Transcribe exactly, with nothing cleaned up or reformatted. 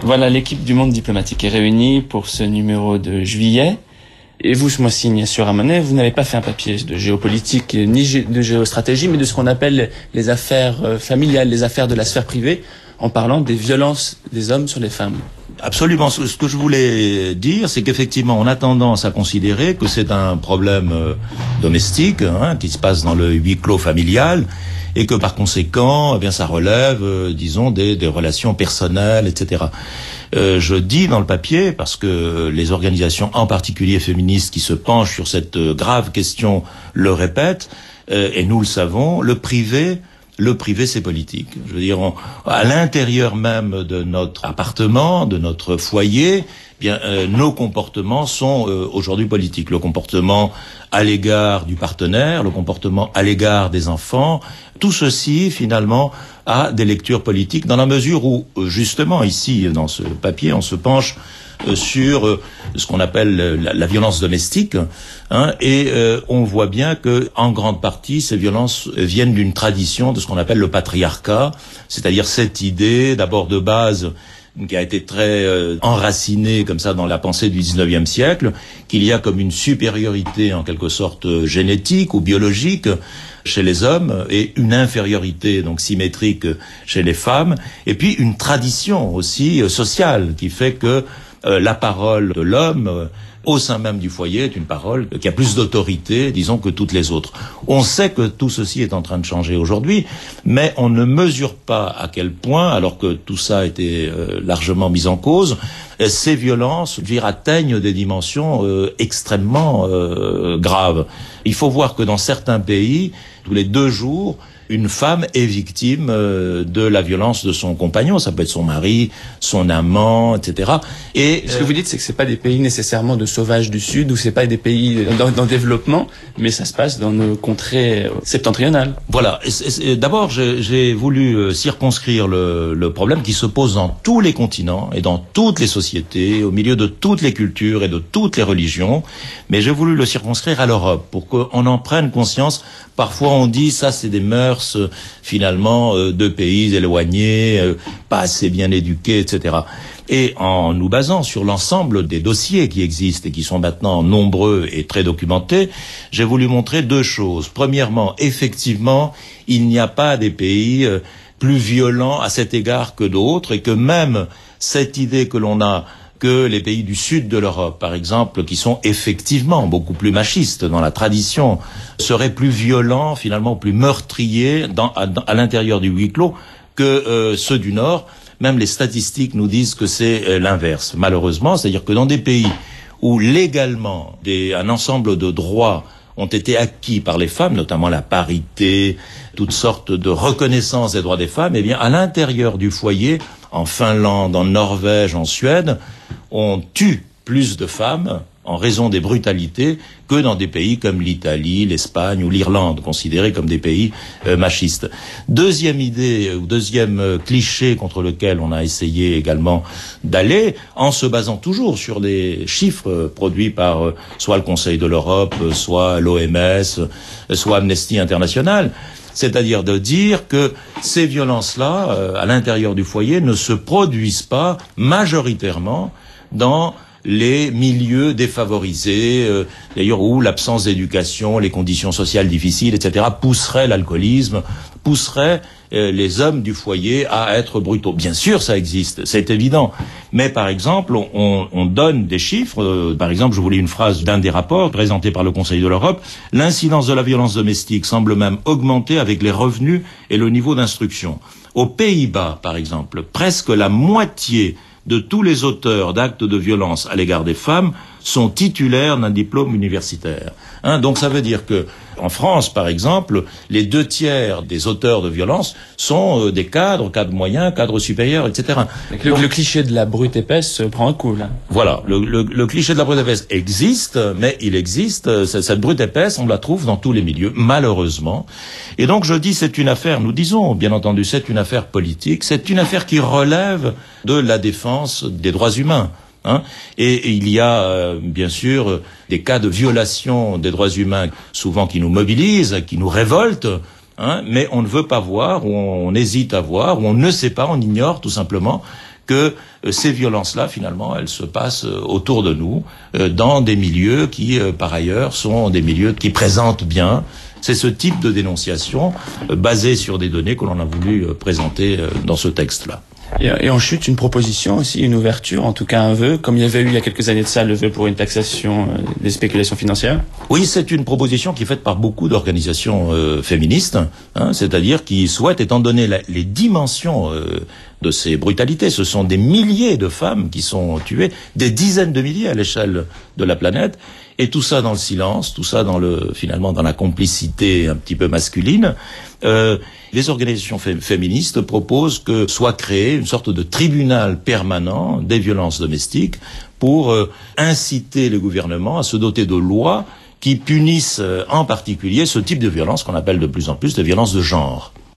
Voilà, l'équipe du Monde diplomatique est réunie pour ce numéro de juillet. Et vous, ce mois-ci, Ignacio Ramonet, vous n'avez pas fait un papier de géopolitique ni de géostratégie, mais de ce qu'on appelle les affaires familiales, les affaires de la sphère privée, en parlant des violences des hommes sur les femmes. Absolument. Ce que je voulais dire, c'est qu'effectivement, on a tendance à considérer que c'est un problème euh, domestique, hein, qui se passe dans le huis clos familial, et que par conséquent, eh bien, ça relève, euh, disons, des, des relations personnelles, et cetera. Euh, je dis dans le papier, parce que les organisations, en particulier féministes, qui se penchent sur cette euh, grave question, le répètent, euh, et nous le savons, le privé, le privé c'est politique. Je veux dire, on, à l'intérieur même de notre appartement, de notre foyer, bien, euh, nos comportements sont euh, aujourd'hui politiques. Le comportement à l'égard du partenaire, le comportement à l'égard des enfants, tout ceci, finalement, a des lectures politiques, dans la mesure où, justement, ici, dans ce papier, on se penche euh, sur euh, ce qu'on appelle la, la violence domestique, hein, et euh, on voit bien que, en grande partie, ces violences viennent d'une tradition de ce qu'on appelle le patriarcat, c'est-à-dire cette idée, d'abord de base, qui a été très euh, enracinée comme ça dans la pensée du dix-neuvième siècle, qu'il y a comme une supériorité en quelque sorte euh, génétique ou biologique chez les hommes et une infériorité donc symétrique chez les femmes, et puis une tradition aussi euh, sociale qui fait que euh, la parole de l'homme euh, au sein même du foyer est une parole qui a plus d'autorité, disons, que toutes les autres. On sait que tout ceci est en train de changer aujourd'hui, mais on ne mesure pas à quel point, alors que tout ça a été euh, largement mis en cause, euh, ces violences dire, atteignent des dimensions euh, extrêmement euh, graves. Il faut voir que dans certains pays, tous les deux jours, une femme est victime euh, de la violence de son compagnon. Ça peut être son mari, son amant, et cetera. Et ce que vous dites, c'est que c'est pas des pays nécessairement de sauvages du Sud, ou c'est pas des pays dans, dans le développement, mais ça se passe dans nos contrées septentrionales. Voilà. D'abord, j'ai, j'ai voulu euh, circonscrire le, le problème qui se pose dans tous les continents et dans toutes les sociétés, au milieu de toutes les cultures et de toutes les religions. Mais j'ai voulu le circonscrire à l'Europe pour qu'on en prenne conscience. Parfois, on dit ça, c'est des mœurs euh, finalement euh, de pays éloignés, euh, pas assez bien éduqués, et cetera. Et en nous basant sur l'ensemble des dossiers qui existent et qui sont maintenant nombreux et très documentés, j'ai voulu montrer deux choses. Premièrement, effectivement, il n'y a pas des pays euh, plus violents à cet égard que d'autres, et que même cette idée que l'on a que les pays du sud de l'Europe, par exemple, qui sont effectivement beaucoup plus machistes dans la tradition, seraient plus violents, finalement plus meurtriers dans, à, à l'intérieur du huis clos que euh, ceux du nord. Même les statistiques nous disent que c'est euh, l'inverse, malheureusement. C'est-à-dire que dans des pays où légalement des, un ensemble de droits ont été acquis par les femmes, notamment la parité, toutes sortes de reconnaissance des droits des femmes, eh bien, à l'intérieur du foyer, en Finlande, en Norvège, en Suède, on tue plus de femmes en raison des brutalités que dans des pays comme l'Italie, l'Espagne ou l'Irlande, considérés comme des pays euh, machistes. Deuxième idée, ou deuxième euh, cliché contre lequel on a essayé également d'aller, en se basant toujours sur des chiffres euh, produits par euh, soit le Conseil de l'Europe, euh, soit l'O M S, euh, soit Amnesty International, c'est-à-dire de dire que ces violences-là, euh, à l'intérieur du foyer, ne se produisent pas majoritairement dans les milieux défavorisés, euh, d'ailleurs où l'absence d'éducation, les conditions sociales difficiles, et cetera, pousseraient l'alcoolisme, pousseraient euh, les hommes du foyer à être brutaux. Bien sûr, ça existe, c'est évident. Mais par exemple, on, on donne des chiffres. Euh, par exemple, je vous lis une phrase d'un des rapports présentés par le Conseil de l'Europe. L'incidence de la violence domestique semble même augmenter avec les revenus et le niveau d'instruction. Aux Pays-Bas, par exemple, presque la moitié de tous les auteurs d'actes de violence à l'égard des femmes sont titulaires d'un diplôme universitaire. Hein, donc ça veut dire que en France, par exemple, les deux tiers des auteurs de violence sont euh, des cadres, cadres moyens, cadres supérieurs, et cetera. Le, le cliché de la brute épaisse se prend un coup, là. Voilà, le, le, le cliché de la brute épaisse existe, mais il existe, cette, cette brute épaisse, on la trouve dans tous les milieux, malheureusement. Et donc je dis, c'est une affaire, nous disons, bien entendu, c'est une affaire politique, c'est une affaire qui relève de la défense des droits humains. Hein, et, et il y a euh, bien sûr des cas de violation des droits humains souvent qui nous mobilisent, qui nous révoltent, hein, mais on ne veut pas voir, ou on, on hésite à voir, ou on ne sait pas, on ignore tout simplement que euh, ces violences-là, finalement, elles se passent euh, autour de nous, euh, dans des milieux qui, euh, par ailleurs, sont des milieux qui présentent bien. C'est ce type de dénonciation euh, basée sur des données que l'on a voulu euh, présenter euh, dans ce texte-là. Et, et en chute, une proposition aussi, une ouverture, en tout cas un vœu, comme il y avait eu il y a quelques années de ça, le vœu pour une taxation euh, des spéculations financières. Oui, c'est une proposition qui est faite par beaucoup d'organisations euh, féministes, hein, c'est-à-dire qui souhaitent, étant donné la, les dimensions euh, de ces brutalités, ce sont des milliers de femmes qui sont tuées, des dizaines de milliers à l'échelle de la planète, et tout ça dans le silence, tout ça dans le finalement dans la complicité un petit peu masculine. Euh, les organisations fé- féministes proposent que soit créé une sorte de tribunal permanent des violences domestiques pour euh, inciter le gouvernement à se doter de lois qui punissent euh, en particulier ce type de violence qu'on appelle de plus en plus de violences de genre.